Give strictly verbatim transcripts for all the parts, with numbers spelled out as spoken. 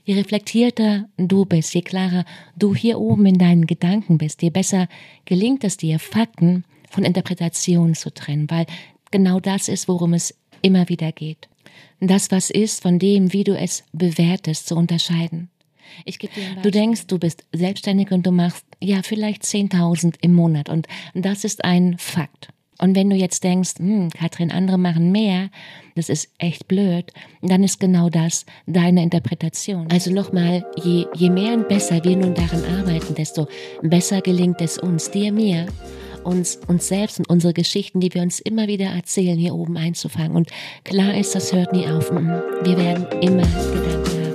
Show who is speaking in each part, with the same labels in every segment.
Speaker 1: Je reflektierter du bist, je klarer du hier oben in deinen Gedanken bist, je besser gelingt es dir, Fakten von Interpretationen zu trennen, weil genau das ist, worum es immer wieder geht. Das, was ist, von dem, wie du es bewertest, zu unterscheiden. Ich gebe dir ein Beispiel. Du denkst, du bist selbstständig und du machst ja vielleicht zehntausend im Monat und das ist ein Fakt. Und wenn du jetzt denkst, hm, Katrin, andere machen mehr, das ist echt blöd, dann ist genau das deine Interpretation. Also nochmal, je, je mehr und besser wir nun daran arbeiten, desto besser gelingt es uns, dir, mir, uns, uns selbst und unsere Geschichten, die wir uns immer wieder erzählen, hier oben einzufangen. Und klar ist, das hört nie auf. Wir werden immer Gedanken haben.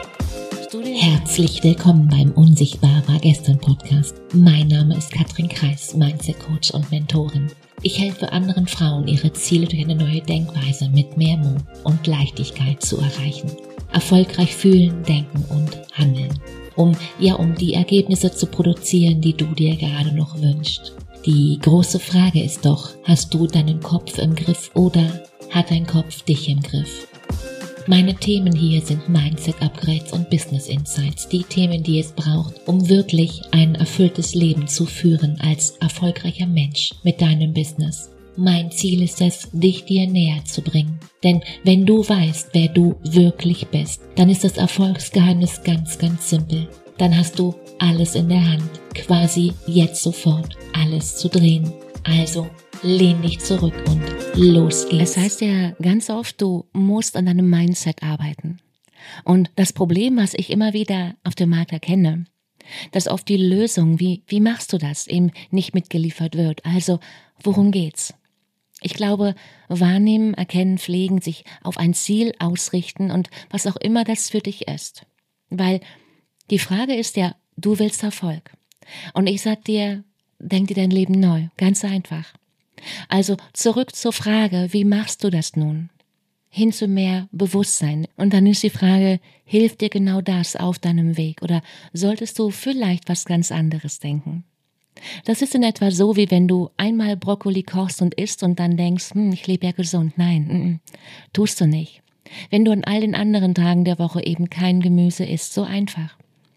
Speaker 2: Herzlich willkommen beim Unsichtbar war gestern Podcast. Mein Name ist Katrin Kreis, Mindset Coach und Mentorin. Ich helfe anderen Frauen, ihre Ziele durch eine neue Denkweise mit mehr Mut und Leichtigkeit zu erreichen. Erfolgreich fühlen, denken und handeln. Um, ja, um die Ergebnisse zu produzieren, die du dir gerade noch wünschst. Die große Frage ist doch, hast du deinen Kopf im Griff oder hat dein Kopf dich im Griff? Meine Themen hier sind Mindset-Upgrades und Business-Insights, die Themen, die es braucht, um wirklich ein erfülltes Leben zu führen als erfolgreicher Mensch mit deinem Business. Mein Ziel ist es, dich dir näher zu bringen. Denn wenn du weißt, wer du wirklich bist, dann ist das Erfolgsgeheimnis ganz, ganz simpel. Dann hast du alles in der Hand, quasi jetzt sofort alles zu drehen. Also lehn dich zurück und los geht's.
Speaker 1: Es heißt ja ganz oft, du musst an deinem Mindset arbeiten. Und das Problem, was ich immer wieder auf dem Markt erkenne, dass oft die Lösung, wie, wie machst du das, eben nicht mitgeliefert wird. Also, worum geht's? Ich glaube, wahrnehmen, erkennen, pflegen, sich auf ein Ziel ausrichten und was auch immer das für dich ist. Weil die Frage ist ja, du willst Erfolg. Und ich sag dir, denk dir dein Leben neu, ganz einfach. Also zurück zur Frage, wie machst du das nun? Hin zu mehr Bewusstsein. Und dann ist die Frage, hilft dir genau das auf deinem Weg? Oder solltest du vielleicht was ganz anderes denken? Das ist in etwa so, wie wenn du einmal Brokkoli kochst und isst und dann denkst, hm, ich lebe ja gesund. Nein, mm, mm, tust du nicht. Wenn du an all den anderen Tagen der Woche eben kein Gemüse isst, so einfach.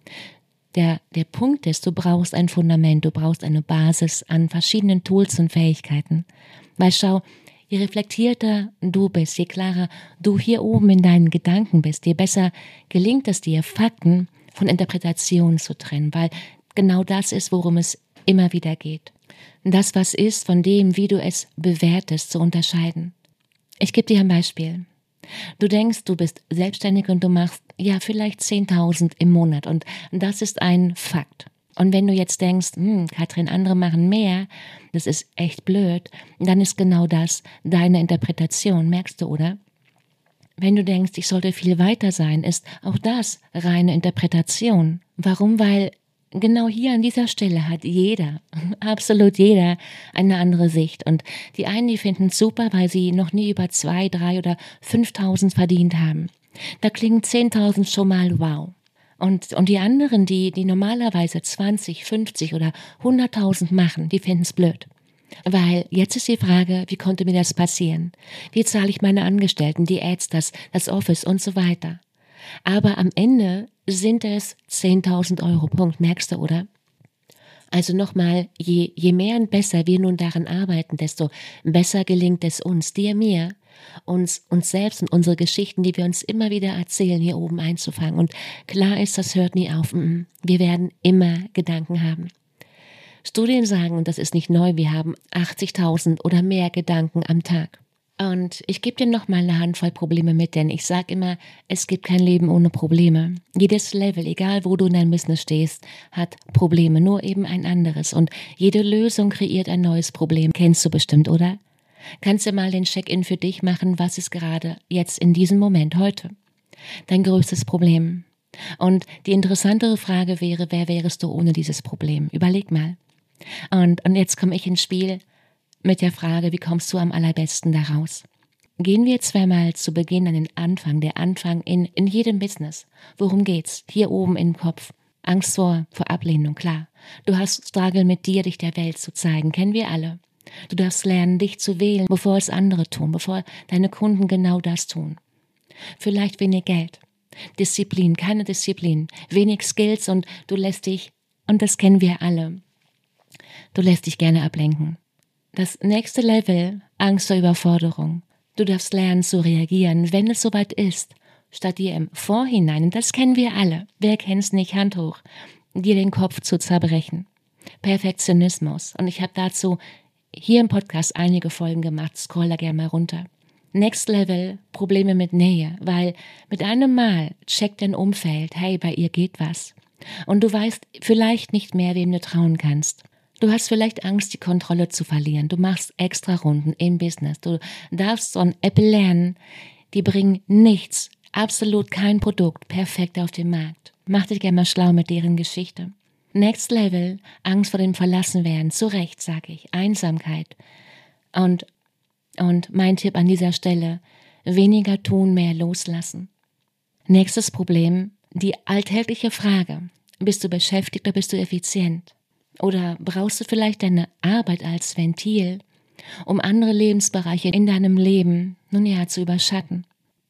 Speaker 1: Der, der Punkt ist, du brauchst ein Fundament, du brauchst eine Basis an verschiedenen Tools und Fähigkeiten. Weil schau, je reflektierter du bist, je klarer du hier oben in deinen Gedanken bist, je besser gelingt es dir, Fakten von Interpretationen zu trennen. Weil genau das ist, worum es immer wieder geht. Das, was ist, von dem, wie du es bewertest, zu unterscheiden. Ich gebe dir ein Beispiel. Du denkst, du bist selbstständig und du machst ja vielleicht zehntausend im Monat und das ist ein Fakt. Und wenn du jetzt denkst, hm, Katrin, andere machen mehr, das ist echt blöd, dann ist genau das deine Interpretation, merkst du, oder? Wenn du denkst, ich sollte viel weiter sein, ist auch das reine Interpretation. Warum? Weil genau hier an dieser Stelle hat jeder, absolut jeder, eine andere Sicht. Und die einen, die finden es super, weil sie noch nie über zwei, drei oder fünftausend verdient haben. Da klingen zehntausend schon mal wow. Und, und die anderen, die, die normalerweise zwanzig, fünfzig oder hunderttausend machen, die finden es blöd. Weil jetzt ist die Frage, wie konnte mir das passieren? Wie zahle ich meine Angestellten, die Ads, das, das Office und so weiter? Aber am Ende sind es zehntausend Euro, Punkt, merkst du, oder? Also nochmal, je, je mehr und besser wir nun daran arbeiten, desto besser gelingt es uns, dir, mir, uns, uns selbst und unsere Geschichten, die wir uns immer wieder erzählen, hier oben einzufangen. Und klar ist, das hört nie auf. Wir werden immer Gedanken haben. Studien sagen, und das ist nicht neu, wir haben achtzigtausend oder mehr Gedanken am Tag. Und ich gebe dir noch mal eine Handvoll Probleme mit, denn ich sage immer, es gibt kein Leben ohne Probleme. Jedes Level, egal wo du in deinem Business stehst, hat Probleme, nur eben ein anderes. Und jede Lösung kreiert ein neues Problem. Kennst du bestimmt, oder? Kannst du mal den Check-in für dich machen, was ist gerade jetzt in diesem Moment, heute, dein größtes Problem? Und die interessantere Frage wäre, wer wärest du ohne dieses Problem? Überleg mal. Und, und jetzt komme ich ins Spiel mit der Frage, wie kommst du am allerbesten da raus? Gehen wir zweimal zu Beginn an den Anfang, der Anfang in, in jedem Business. Worum geht's? Hier oben im Kopf. Angst vor, vor Ablehnung, klar. Du hast Struggle mit dir, dich der Welt zu zeigen, kennen wir alle. Du darfst lernen, dich zu wählen, bevor es andere tun, bevor deine Kunden genau das tun. Vielleicht wenig Geld. Disziplin, keine Disziplin, wenig Skills und du lässt dich, und das kennen wir alle, du lässt dich gerne ablenken. Das nächste Level, Angst vor Überforderung. Du darfst lernen zu reagieren, wenn es soweit ist, statt dir im Vorhinein, und das kennen wir alle, wer kennt's nicht, Hand hoch, dir den Kopf zu zerbrechen. Perfektionismus. Und ich habe dazu hier im Podcast einige Folgen gemacht, scroll da gerne mal runter. Next Level, Probleme mit Nähe, weil mit einem Mal checkt dein Umfeld, hey, bei ihr geht was. Und du weißt vielleicht nicht mehr, wem du trauen kannst. Du hast vielleicht Angst, die Kontrolle zu verlieren. Du machst extra Runden im Business. Du darfst von Apple lernen, die bringen nichts, absolut kein Produkt perfekt auf den Markt. Mach dich gerne mal schlau mit deren Geschichte. Next Level, Angst vor dem Verlassenwerden, zu Recht, sag ich, Einsamkeit. Und, und mein Tipp an dieser Stelle, weniger tun, mehr loslassen. Nächstes Problem, die alltägliche Frage, bist du beschäftigt oder bist du effizient? Oder brauchst du vielleicht deine Arbeit als Ventil, um andere Lebensbereiche in deinem Leben, nun ja, zu überschatten?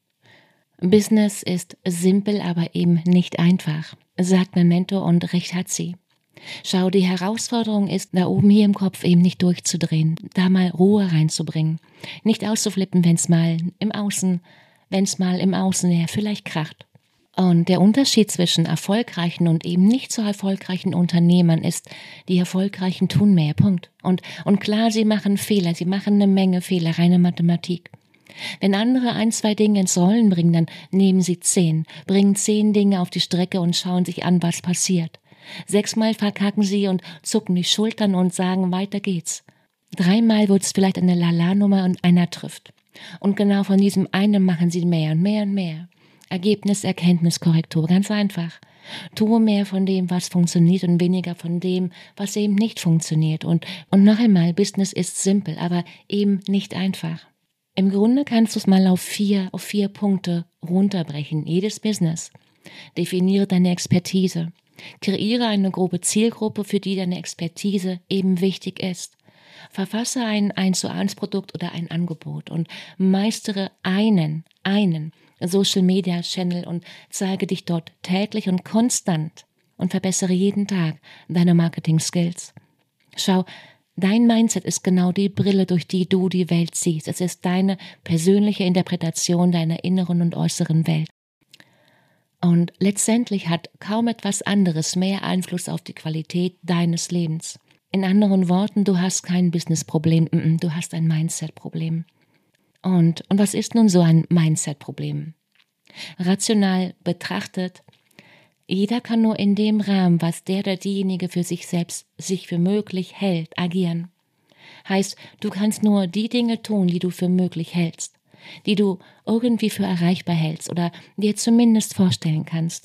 Speaker 1: Business ist simpel, aber eben nicht einfach, sagt mein Mentor, und recht hat sie. Schau, die Herausforderung ist, da oben hier im Kopf eben nicht durchzudrehen, da mal Ruhe reinzubringen, nicht auszuflippen, wenn es mal im Außen, wenn es mal im Außen ja, vielleicht kracht. Und der Unterschied zwischen erfolgreichen und eben nicht so erfolgreichen Unternehmern ist, die Erfolgreichen tun mehr, Punkt. Und, und klar, sie machen Fehler, sie machen eine Menge Fehler, reine Mathematik. Wenn andere ein, zwei Dinge ins Rollen bringen, dann nehmen sie zehn, bringen zehn Dinge auf die Strecke und schauen sich an, was passiert. Sechsmal verkacken sie und zucken die Schultern und sagen, weiter geht's. Dreimal wird es vielleicht eine Lala-Nummer und einer trifft. Und genau von diesem einen machen sie mehr und mehr und mehr. Ergebnis, Erkenntnis, Korrektur, ganz einfach. Tue mehr von dem, was funktioniert und weniger von dem, was eben nicht funktioniert. Und, und noch einmal, Business ist simpel, aber eben nicht einfach. Im Grunde kannst du es mal auf vier, auf vier Punkte runterbrechen. Jedes Business. Definiere deine Expertise. Kreiere eine grobe Zielgruppe, für die deine Expertise eben wichtig ist. Verfasse ein eins zu eins Produkt oder ein Angebot und meistere einen, einen Social Media Channel und zeige dich dort täglich und konstant und verbessere jeden Tag deine Marketing Skills. Schau, dein Mindset ist genau die Brille, durch die du die Welt siehst. Es ist deine persönliche Interpretation deiner inneren und äußeren Welt. Und letztendlich hat kaum etwas anderes mehr Einfluss auf die Qualität deines Lebens. In anderen Worten, du hast kein Business-Problem, du hast ein Mindset-Problem. Und, und was ist nun so ein Mindset-Problem? Rational betrachtet, jeder kann nur in dem Rahmen, was der oder diejenige für sich selbst sich für möglich hält, agieren. Heißt, du kannst nur die Dinge tun, die du für möglich hältst, die du irgendwie für erreichbar hältst oder dir zumindest vorstellen kannst.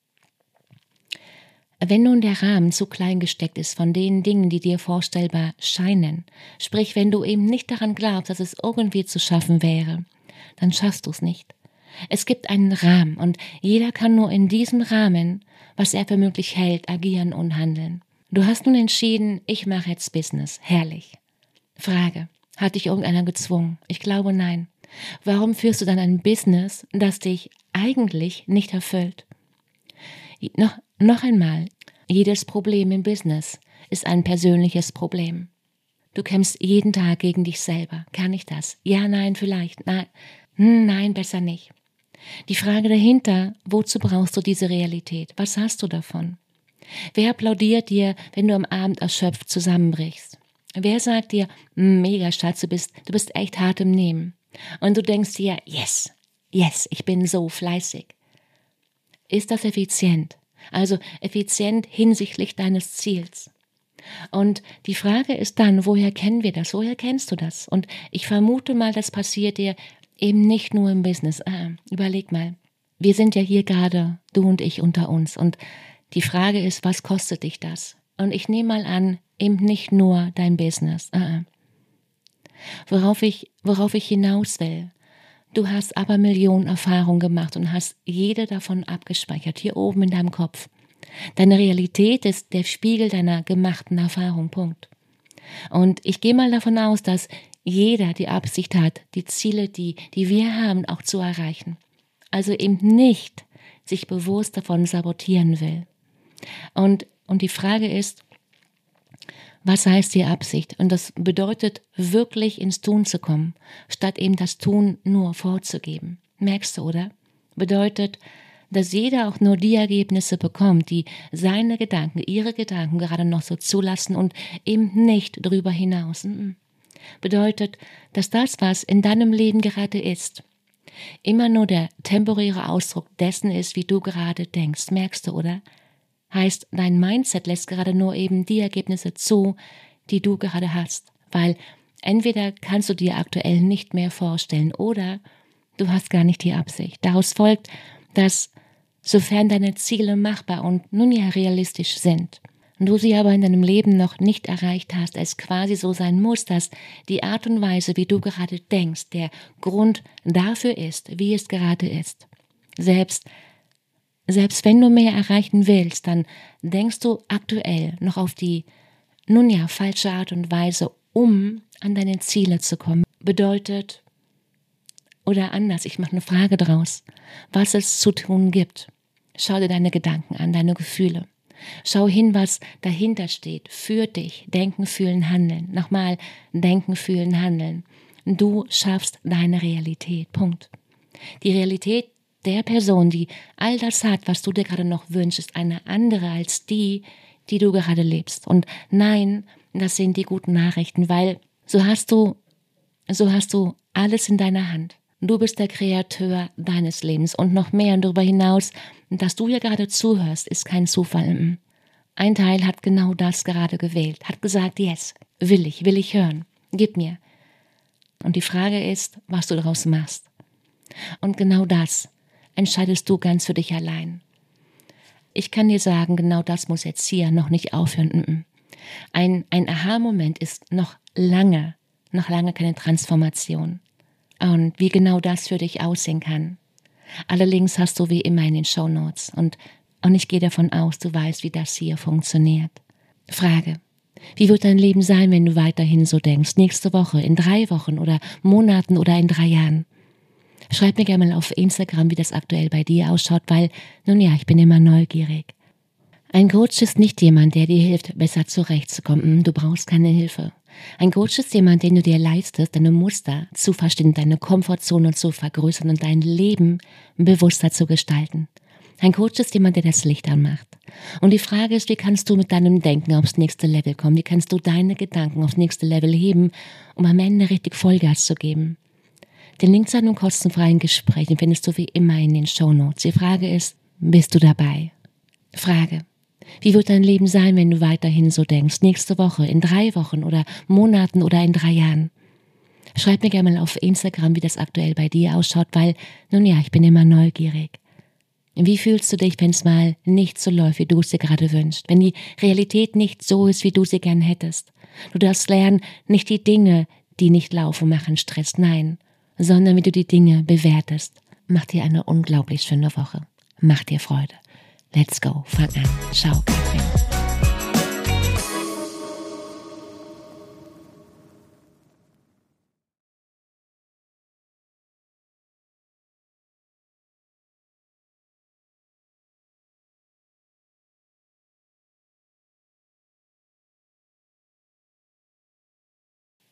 Speaker 1: Wenn nun der Rahmen zu klein gesteckt ist von den Dingen, die dir vorstellbar scheinen, sprich, wenn du eben nicht daran glaubst, dass es irgendwie zu schaffen wäre, dann schaffst du es nicht. Es gibt einen Rahmen und jeder kann nur in diesem Rahmen, was er für möglich hält, agieren und handeln. Du hast nun entschieden, ich mache jetzt Business. Herrlich. Frage, hat dich irgendeiner gezwungen? Ich glaube, nein. Warum führst du dann ein Business, das dich eigentlich nicht erfüllt? Noch, noch einmal, jedes Problem im Business ist ein persönliches Problem. Du kämpfst jeden Tag gegen dich selber. Kann ich das? Ja, nein, vielleicht. Nein, nein, besser nicht. Die Frage dahinter, wozu brauchst du diese Realität? Was hast du davon? Wer applaudiert dir, wenn du am Abend erschöpft zusammenbrichst? Wer sagt dir, mega Schatz, du bist, du bist echt hart im Nehmen? Und du denkst dir, yes, yes, ich bin so fleißig. Ist das effizient? Also effizient hinsichtlich deines Ziels. Und die Frage ist dann, woher kennen wir das? Woher kennst du das? Und ich vermute mal, das passiert dir eben nicht nur im Business. Ah, überleg mal. Wir sind ja hier gerade, du und ich, unter uns. Und die Frage ist, was kostet dich das? Und ich nehme mal an, eben nicht nur dein Business. Ah, worauf ich, worauf ich hinaus will. Du hast aber Millionen Erfahrungen gemacht und hast jede davon abgespeichert, hier oben in deinem Kopf. Deine Realität ist der Spiegel deiner gemachten Erfahrung, Punkt. Und ich gehe mal davon aus, dass jeder die Absicht hat, die Ziele, die, die wir haben, auch zu erreichen. Also eben nicht sich bewusst davon sabotieren will. Und, und die Frage ist, was heißt die Absicht? Und das bedeutet, wirklich ins Tun zu kommen, statt eben das Tun nur vorzugeben. Merkst du, oder? Bedeutet, dass jeder auch nur die Ergebnisse bekommt, die seine Gedanken, ihre Gedanken gerade noch so zulassen und eben nicht darüber hinaus. Bedeutet, dass das, was in deinem Leben gerade ist, immer nur der temporäre Ausdruck dessen ist, wie du gerade denkst. Merkst du, oder? Heißt, dein Mindset lässt gerade nur eben die Ergebnisse zu, die du gerade hast. Weil entweder kannst du dir aktuell nicht mehr vorstellen oder du hast gar nicht die Absicht. Daraus folgt, dass sofern deine Ziele machbar und nun ja realistisch sind, und du sie aber in deinem Leben noch nicht erreicht hast, es quasi so sein muss, dass die Art und Weise, wie du gerade denkst, der Grund dafür ist, wie es gerade ist. Selbst Selbst wenn du mehr erreichen willst, dann denkst du aktuell noch auf die, nun ja, falsche Art und Weise, um an deine Ziele zu kommen. Bedeutet, oder anders, ich mache eine Frage draus, was es zu tun gibt. Schau dir deine Gedanken an, deine Gefühle. Schau hin, was dahinter steht. Für dich. Denken, fühlen, handeln. Nochmal, denken, fühlen, handeln. Du schaffst deine Realität. Punkt. Die Realität der Person, die all das hat, was du dir gerade noch wünschst, ist eine andere als die, die du gerade lebst. Und nein, das sind die guten Nachrichten, weil so hast du, so hast du alles in deiner Hand. Du bist der Kreator deines Lebens und noch mehr. Und darüber hinaus, dass du hier gerade zuhörst, ist kein Zufall. Ein Teil hat genau das gerade gewählt, hat gesagt, yes, will ich, will ich hören, gib mir. Und die Frage ist, was du daraus machst. Und genau das entscheidest du ganz für dich allein. Ich kann dir sagen, genau das muss jetzt hier noch nicht aufhören. Ein, ein Aha-Moment ist noch lange, noch lange keine Transformation. Und wie genau das für dich aussehen kann. Alle Links hast du wie immer in den Shownotes. Und, und ich gehe davon aus, du weißt, wie das hier funktioniert. Frage: Wie wird dein Leben sein, wenn du weiterhin so denkst? Nächste Woche, in drei Wochen oder Monaten oder in drei Jahren? Schreib mir gerne mal auf Instagram, wie das aktuell bei dir ausschaut, weil, nun ja, ich bin immer neugierig. Ein Coach ist nicht jemand, der dir hilft, besser zurechtzukommen. Du brauchst keine Hilfe. Ein Coach ist jemand, den du dir leistest, deine Muster zu verstehen, deine Komfortzone zu vergrößern und dein Leben bewusster zu gestalten. Ein Coach ist jemand, der das Licht anmacht. Und die Frage ist, wie kannst du mit deinem Denken aufs nächste Level kommen? Wie kannst du deine Gedanken aufs nächste Level heben, um am Ende richtig Vollgas zu geben? Den Link zu einem kostenfreien Gespräch findest du wie immer in den Shownotes. Die Frage ist, bist du dabei? Frage: Wie wird dein Leben sein, wenn du weiterhin so denkst? Nächste Woche, in drei Wochen oder Monaten oder in drei Jahren? Schreib mir gerne mal auf Instagram, wie das aktuell bei dir ausschaut, weil, nun ja, ich bin immer neugierig. Wie fühlst du dich, wenn es mal nicht so läuft, wie du es dir gerade wünschst? Wenn die Realität nicht so ist, wie du sie gern hättest? Du darfst lernen, nicht die Dinge, die nicht laufen, machen Stress, nein, sondern wie du die Dinge bewertest. Mach dir eine unglaublich schöne Woche. Mach dir Freude. Let's go. Fang an. Ciao, Katrin.